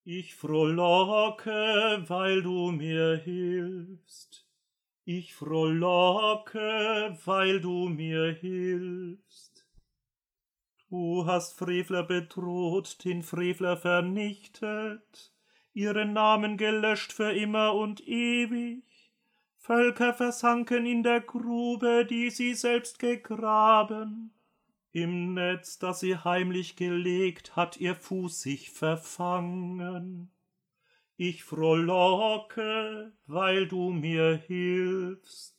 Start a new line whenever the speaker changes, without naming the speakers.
Ich frohlocke, weil du mir hilfst. Ich frohlocke, weil du mir hilfst. Du hast Frevler bedroht, den Frevler vernichtet, ihren Namen gelöscht für immer und ewig. Völker versanken in der Grube, die sie selbst gegraben. Im Netz, das sie heimlich gelegt, hat ihr Fuß sich verfangen. Ich frohlocke, weil du mir hilfst.